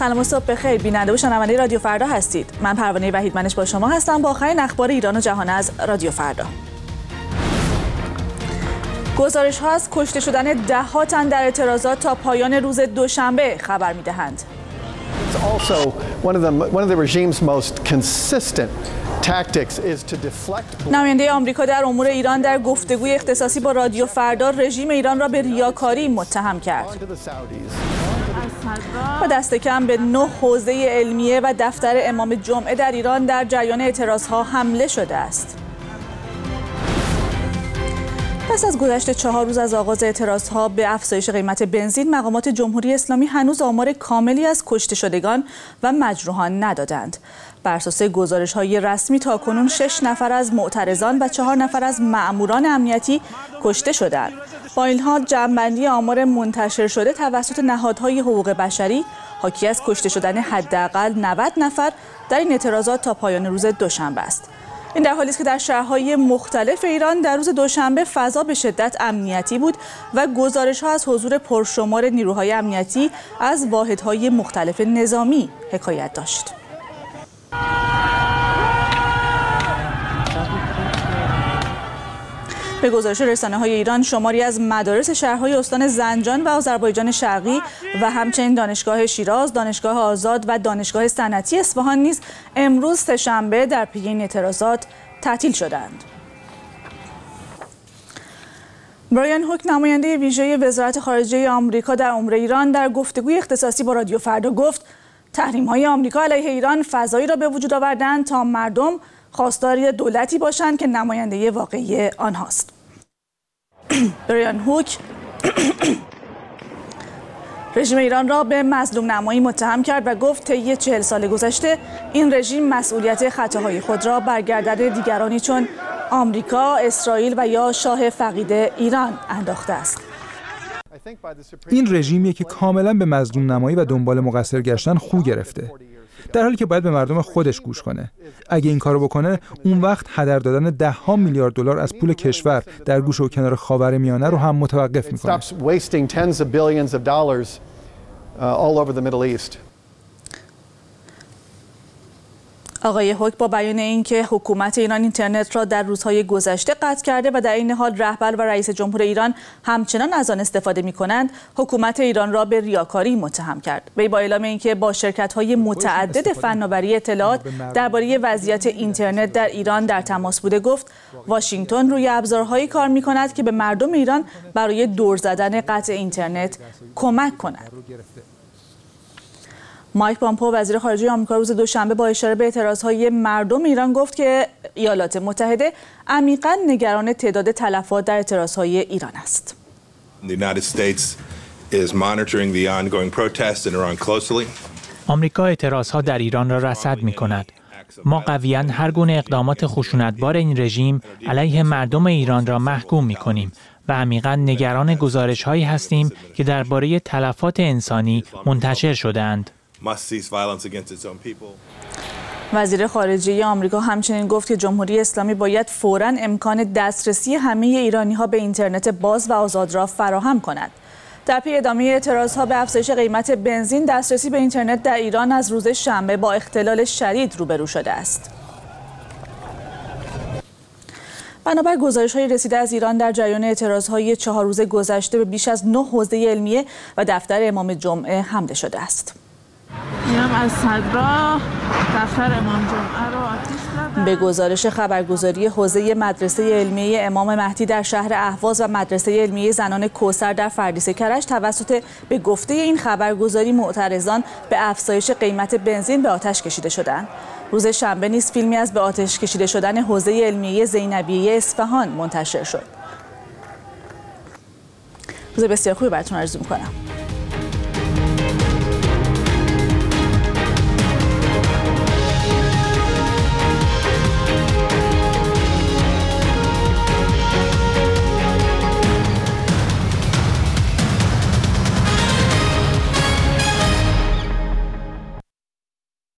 سلام و صبح بخیر. بیننده و شنونده رادیو فردا هستید. من پروانه وحیدمنش با شما هستم با آخرین اخبار ایران و جهان از رادیو فردا. گزارش ها از کشته شدن ده‌ها تن در اعتراضات تا پایان روز دوشنبه خبر می‌دهند. نماینده آمریکا در امور ایران در گفتگوی اختصاصی با رادیو فردا رژیم ایران را به ریاکاری متهم کرد. با دست کم به 9 حوزه علمیه و دفتر امام جمعه در ایران در جریان اعتراضها حمله شده است. پس از گذشت 4 روز از آغاز اعتراضها به افزایش قیمت بنزین، مقامات جمهوری اسلامی هنوز آمار کاملی از کشته شدگان و مجروحان ندادند. بر اساس گزارش‌های رسمی تاکنون 6 نفر از معترضان و 4 نفر از مأموران امنیتی کشته شدند. با این حال جمع‌بندی آمار منتشر شده توسط نهادهای حقوق بشری حاکی از کشته شدن حداقل 90 نفر در این اعتراضات تا پایان روز دوشنبه است. این در حالی است که در شهرهای مختلف ایران در روز دوشنبه فضا به شدت امنیتی بود و گزارش‌ها از حضور پرشمار نیروهای امنیتی از واحدهای مختلف نظامی حکایت داشت. به گزارش رسانه‌های ایران، شماری از مدارس شهرهای استان زنجان و آذربایجان شرقی و همچنین دانشگاه شیراز، دانشگاه آزاد و دانشگاه صنعتی اصفهان نیز امروز سه‌شنبه در پی این اعتراضات تعطیل شدند. برایان هوک، نماینده ویژه وزارت خارجه آمریکا در امور ایران، در گفتگوی اختصاصی با رادیو فردا گفت تحریم‌های آمریکا علیه ایران فضایی را به وجود آوردند تا مردم خواستار دولتی باشند که نماینده واقعی آنهاست. برایان هوک رژیم ایران را به مظلوم نمایی متهم کرد و گفت طی 40 سال گذشته این رژیم مسئولیت خطاهای خود را بر گردن دیگرانی چون آمریکا، اسرائیل و یا شاه فقید ایران انداخته است. این رژیمیه که کاملا به مظلوم نمایی و دنبال مقصر گشتن خو گرفته، در حالی که باید به مردم خودش گوش کنه. اگه این کارو بکنه، اون وقت هدر دادن $10 میلیارد از پول کشور در گوشه و کنار خاورمیانه رو هم متوقف میکنه. آقای هوک با بیان اینکه حکومت ایران اینترنت را در روزهای گذشته قطع کرده و در این حال رهبر و رئیس جمهور ایران همچنان از آن استفاده می‌کنند، حکومت ایران را به ریاکاری متهم کرد. وی با اعلام اینکه با شرکت‌های متعدد فناوری اطلاعات درباره وضعیت اینترنت در ایران در تماس بوده، گفت واشنگتن روی ابزارهایی کار می‌کند که به مردم ایران برای دور زدن قطع اینترنت کمک کند. مایک پامپئو وزیر خارجه آمریکا روز دوشنبه با اشاره به اعتراضهای مردم ایران گفت که ایالات متحده عمیقاً نگران تعداد تلفات در اعتراضهای ایران است. آمریکا اعتراضها در ایران را رصد می‌کند. ما قویاً هر گونه اقدامات خشونتبار این رژیم علیه مردم ایران را محکوم می‌کنیم و عمیقاً نگران گزارش‌هایی هستیم که درباره تلفات انسانی منتشر شده‌اند. وزیر خارجه آمریکا همچنین گفت که جمهوری اسلامی باید فوراً امکان دسترسی همه ایرانی‌ها به اینترنت باز و آزاد را فراهم کند. در پی ادامه اعتراضها به افزایش قیمت بنزین، دسترسی به اینترنت در ایران از روز شنبه با اختلال شدید روبرو شده است. بنابر گزارش‌های رسیده از ایران، در جریان اعتراضهای 4 روز گذشته به بیش از 9 حوزه علمیه و دفتر امام جمعه حمله شده است. از صدرا دفتر امام جمعه رو آتش زدن. به گزارش خبرگزاری حوزه مدرسه علمیه امام مهدی در شهر اهواز و مدرسه علمیه زنان کوثر در فردیس کرج، توسط به گفته این خبرگزاری معترضان به افزایش قیمت بنزین به آتش کشیده شدند. روز شنبه نیز فیلمی از به آتش کشیده شدن حوزه علمیه زینبیه اصفهان منتشر شد. روز بسیار خوبی براتون آرزو می‌کنم.